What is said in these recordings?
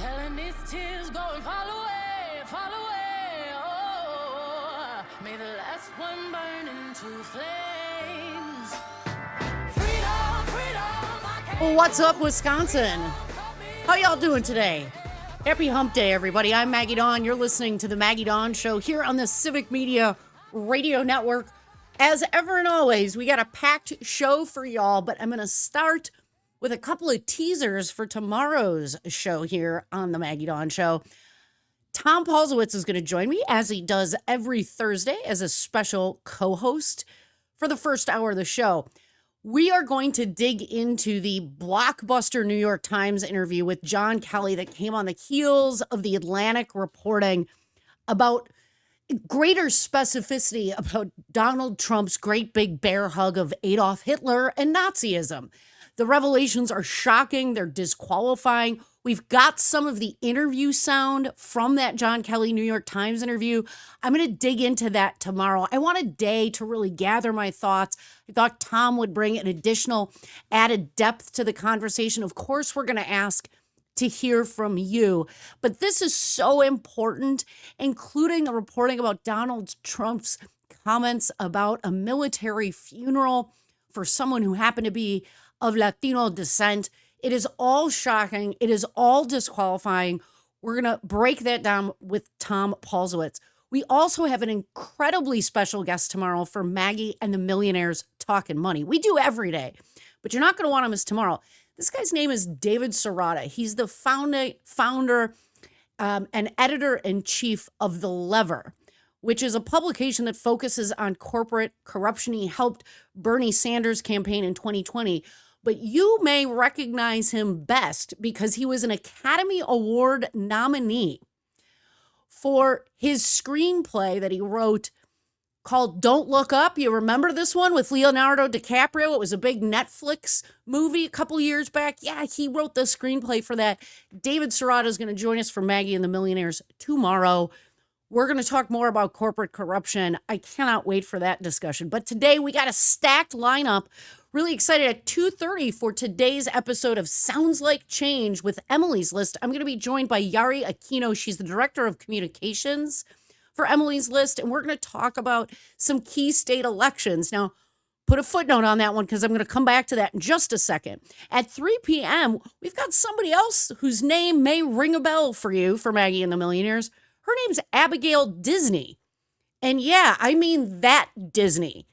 Telling these tears go and fall away, fall away. Oh, may the last one burn into flames. Freedom, freedom. Well, what's up, Wisconsin? How y'all doing today? Happy Hump Day, everybody. I'm Maggie Dawn. You're listening to the Maggie Dawn Show here on the Civic Media Radio Network. As ever and always, we got a packed show for y'all, but I'm going to start with a couple of teasers for tomorrow's show here on the Maggie Dawn Show. Tom Paulsowitz is going to join me, as he does every Thursday, as a special co-host for the first hour of the show. We are going to dig into the blockbuster New York Times interview with John Kelly that came on the heels of the Atlantic reporting about greater specificity about Donald Trump's great big bear hug of Adolf Hitler and Nazism. The revelations are shocking. They're disqualifying. We've got some of the interview sound from that John Kelly New York Times interview. I'm going to dig into that tomorrow. I want a day to really gather my thoughts. I thought Tom would bring an additional added depth to the conversation. Of course, we're going to ask to hear from you, but this is so important, including the reporting about Donald Trump's comments about a military funeral for someone who happened to be of Latino descent. It is all shocking. It is all disqualifying. We're going to break that down with Tom Paulsowitz. We also have an incredibly special guest tomorrow for Maggie and the Millionaires Talking Money. We do every day, but you're not going to want to miss tomorrow. This guy's name is David Serrata. He's the founder and editor-in-chief of The Lever, which is a publication that focuses on corporate corruption. He helped Bernie Sanders' campaign in 2020. But you may recognize him best because he was an Academy Award nominee for his screenplay that he wrote called Don't Look Up. You remember this one with Leonardo DiCaprio? It was a big Netflix movie a couple years back. Yeah, he wrote the screenplay for that. David Serrata is going to join us for Maggie and the Millionaires tomorrow. We're going to talk more about corporate corruption. I cannot wait for that discussion. But today we got a stacked lineup. Really excited at 2:30 for today's episode of Sounds Like Change with Emily's List. I'm going to be joined by Yari Aquino. She's the director of communications for Emily's List, and we're going to talk about some key state elections. Now, put a footnote on that one because I'm going to come back to that in just a second. At 3 p.m., we've got somebody else whose name may ring a bell for you for Maggie and the Millionaires. Her name's Abigail Disney. And yeah, I mean that Disney.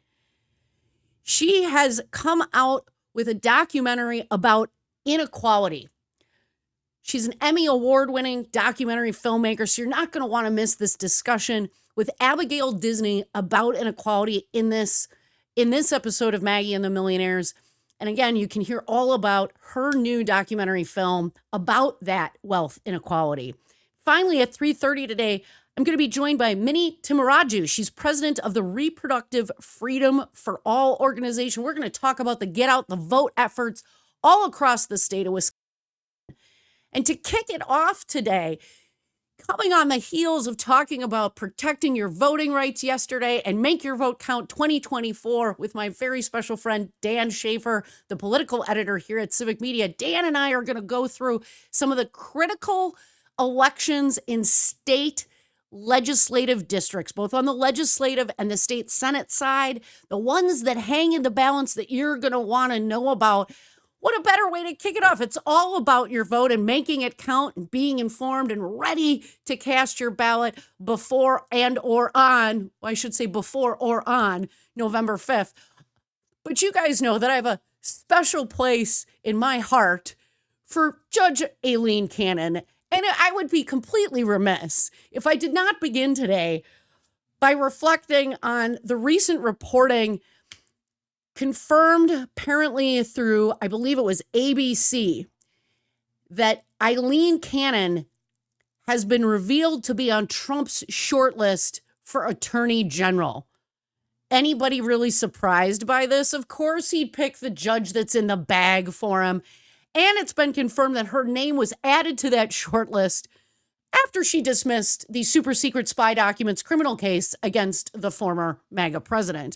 She has come out with a documentary about inequality. She's an Emmy Award-winning documentary filmmaker, so you're not going to want to miss this discussion with Abigail Disney about inequality in this episode of Maggie and the Millionaires. And again, you can hear all about her new documentary film about that wealth inequality. Finally, at 3:30 today, I'm going to be joined by Minnie Timaraju. She's president of the Reproductive Freedom for All organization. We're going to talk about the Get Out the Vote efforts all across the state of Wisconsin. And to kick it off today, coming on the heels of talking about protecting your voting rights yesterday and Make Your Vote Count 2024 with my very special friend, Dan Schaefer, the political editor here at Civic Media. Dan and I are going to go through some of the critical elections in state legislative districts, both on the legislative and the state Senate side, the ones that hang in the balance that you're going to want to know about. What a better way to kick it off. It's all about your vote and making it count and being informed and ready to cast your ballot before or on November 5th. But you guys know that I have a special place in my heart for Judge Aileen Cannon. And I would be completely remiss if I did not begin today by reflecting on the recent reporting confirmed apparently through, I believe it was ABC, that Aileen Cannon has been revealed to be on Trump's shortlist for Attorney General. Anybody really surprised by this? Of course he'd pick the judge that's in the bag for him. And it's been confirmed that her name was added to that shortlist after she dismissed the super secret spy documents criminal case against the former MAGA president.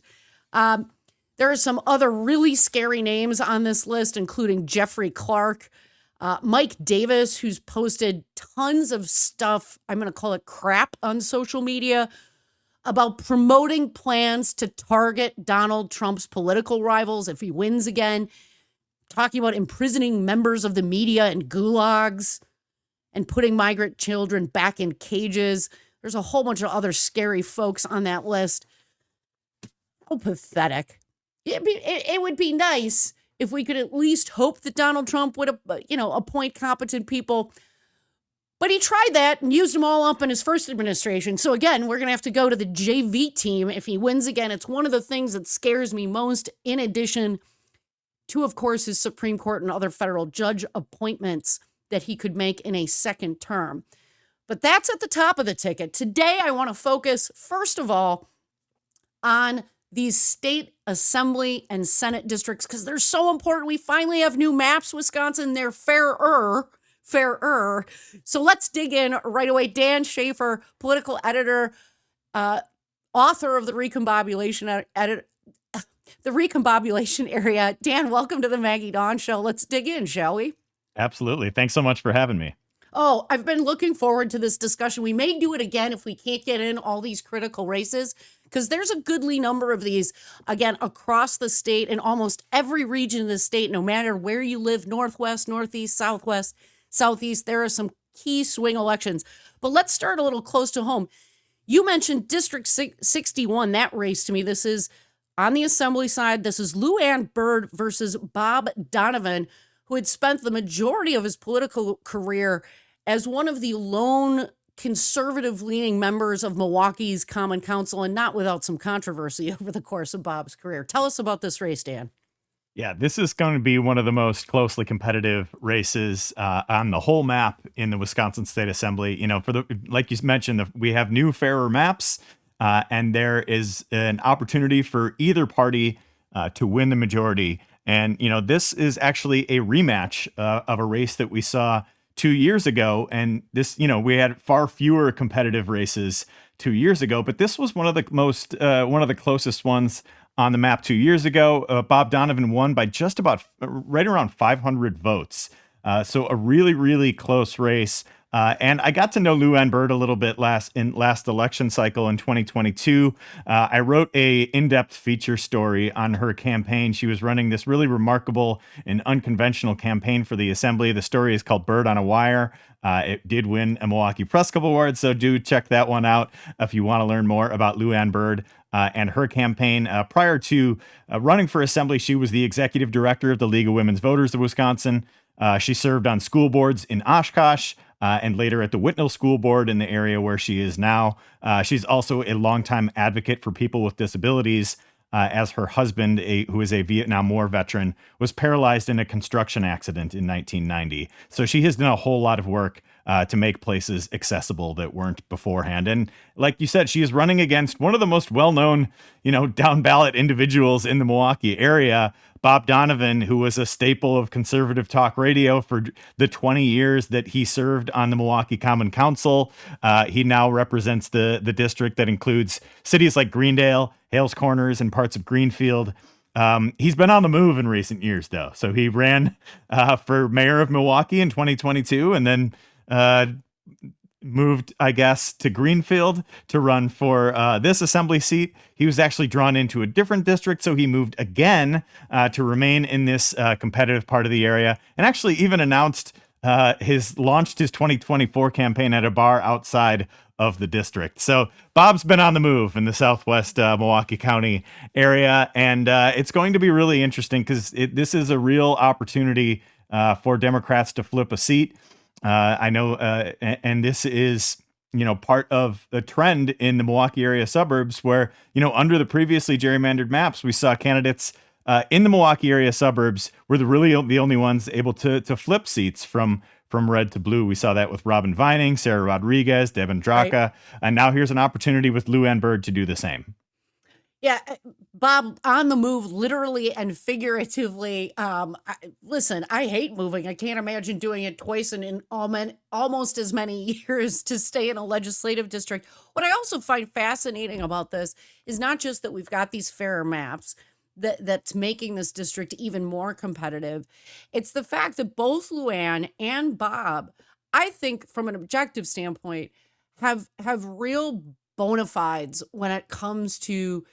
There are some other really scary names on this list, including Jeffrey Clark, Mike Davis, who's posted tons of stuff, I'm going to call it crap, on social media about promoting plans to target Donald Trump's political rivals if he wins again, talking about imprisoning members of the media in gulags and putting migrant children back in cages. There's a whole bunch of other scary folks on that list. How pathetic. It would be nice if we could at least hope that Donald Trump would, appoint competent people. But he tried that and used them all up in his first administration. So again, we're going to have to go to the JV team if he wins again. It's one of the things that scares me most, in addition to, of course, his Supreme Court and other federal judge appointments that he could make in a second term. But that's at the top of the ticket. Today, I want to focus, first of all, on these state assembly and Senate districts because they're so important. We finally have new maps, Wisconsin. They're fairer. So let's dig in right away. Dan Schaefer, political editor, author of the Recombobulation Area. Dan, welcome to the Maggie Dawn Show. Let's dig in, shall we? Absolutely. Thanks so much for having me. Oh, I've been looking forward to this discussion. We may do it again if we can't get in all these critical races, because there's a goodly number of these, again, across the state in almost every region of the state, no matter where you live, Northwest, Northeast, Southwest, Southeast. There are some key swing elections. But let's start a little close to home. You mentioned District 61, that race to me. This is on the assembly side. This is Lou Ann Bird versus Bob Donovan, who had spent the majority of his political career as one of the lone conservative-leaning members of Milwaukee's Common Council, and not without some controversy over the course of Bob's career. Tell us about this race, Dan. Yeah, this is going to be one of the most closely competitive races on the whole map in the Wisconsin State Assembly. Like you mentioned, we have new, fairer maps, and there is an opportunity for either party to win the majority. And, this is actually a rematch of a race that we saw 2 years ago. And this, we had far fewer competitive races 2 years ago, but this was one of the closest ones on the map 2 years ago. Bob Donovan won by just about right around 500 votes. So a really, really close race. And I got to know Lou Ann Bird a little bit last election cycle in 2022. I wrote a in-depth feature story on her campaign. She was running this really remarkable and unconventional campaign for the assembly. The story is called Bird on a Wire. It did win a Milwaukee Press Club Award, so do check that one out if you want to learn more about Lou Ann Bird and her campaign. Prior to running for assembly, she was the executive director of the League of Women's Voters of Wisconsin. She served on school boards in Oshkosh, and later at the Whitnall School Board in the area where she is now. She's also a longtime advocate for people with disabilities, as her husband, who is a Vietnam War veteran, was paralyzed in a construction accident in 1990. So she has done a whole lot of work to make places accessible that weren't beforehand. And like you said, she is running against one of the most well-known, down ballot individuals in the Milwaukee area, Bob Donovan, who was a staple of conservative talk radio for the 20 years that he served on the Milwaukee Common Council. He now represents the district that includes cities like Greendale, Hales Corners, and parts of Greenfield. He's been on the move in recent years, though. So he ran for mayor of Milwaukee in 2022 and then moved, I guess, to Greenfield to run for this assembly seat. He was actually drawn into a different district, so he moved again to remain in this competitive part of the area, and actually even announced launched his 2024 campaign at a bar outside of the district. So Bob's been on the move in the Southwest Milwaukee County area, and it's going to be really interesting because this is a real opportunity for Democrats to flip a seat. I know, and this is, part of the trend in the Milwaukee area suburbs where, under the previously gerrymandered maps, we saw candidates in the Milwaukee area suburbs were the only ones able to flip seats from red to blue. We saw that with Robin Vining, Sarah Rodriguez, Devin Draka, right. And now here's an opportunity with Lou Ann Bird to do the same. Yeah, Bob, on the move, literally and figuratively. Listen, I hate moving. I can't imagine doing it twice and in almost as many years to stay in a legislative district. What I also find fascinating about this is not just that we've got these fairer maps, that's making this district even more competitive. It's the fact that both Luann and Bob, I think from an objective standpoint, have real bona fides when it comes to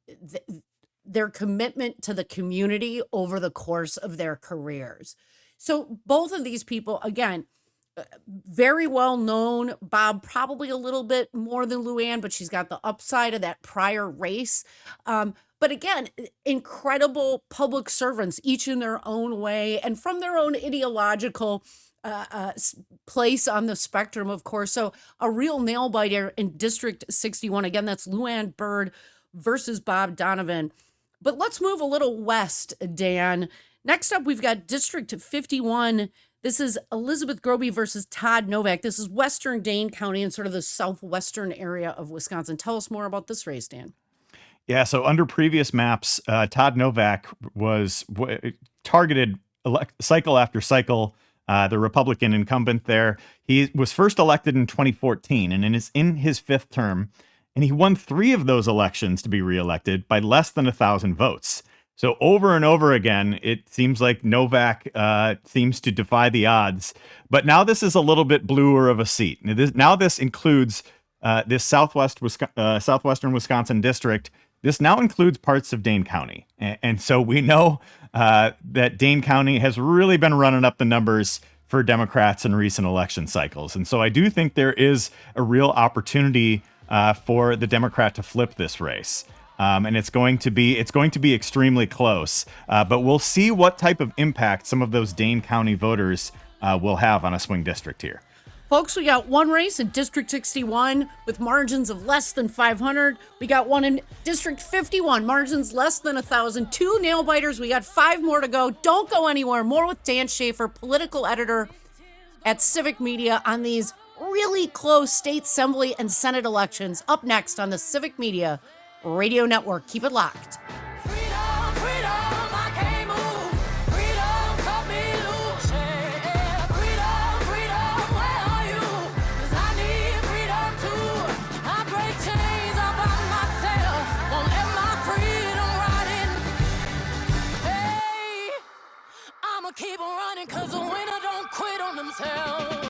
their commitment to the community over the course of their careers. So both of these people, again, very well known. Bob probably a little bit more than Luann, but she's got the upside of that prior race. But again, incredible public servants, each in their own way and from their own ideological place on the spectrum, of course. So a real nail biter in District 61. Again, that's Luann Byrd versus Bob Donovan. But let's move a little west, Dan. Next up, we've got District 51. This is Elizabeth Groby versus Todd Novak. This is Western Dane County and sort of the southwestern area of Wisconsin. Tell us more about this race, Dan. Yeah, so under previous maps, Todd Novak was targeted cycle after cycle, the Republican incumbent there. He was first elected in 2014 and in his fifth term, and he won 3 of those elections to be reelected by less than 1,000 votes. So over and over again, it seems like Novak seems to defy the odds. But now this is a little bit bluer of a seat. Now this includes this southwestern Wisconsin district. This now includes parts of Dane County. And so we know that Dane County has really been running up the numbers for Democrats in recent election cycles. And so I do think there is a real opportunity for the Democrat to flip this race. And it's going to be extremely close. But we'll see what type of impact some of those Dane County voters will have on a swing district here. Folks, we got one race in District 61 with margins of less than 500. We got one in District 51, margins less than 1,000. 2 nail biters. We got 5 more to go. Don't go anywhere. More with Dan Schaefer, political editor at Civic Media, on these really close state assembly and Senate elections. Up next on the Civic Media Radio Network. Keep it locked.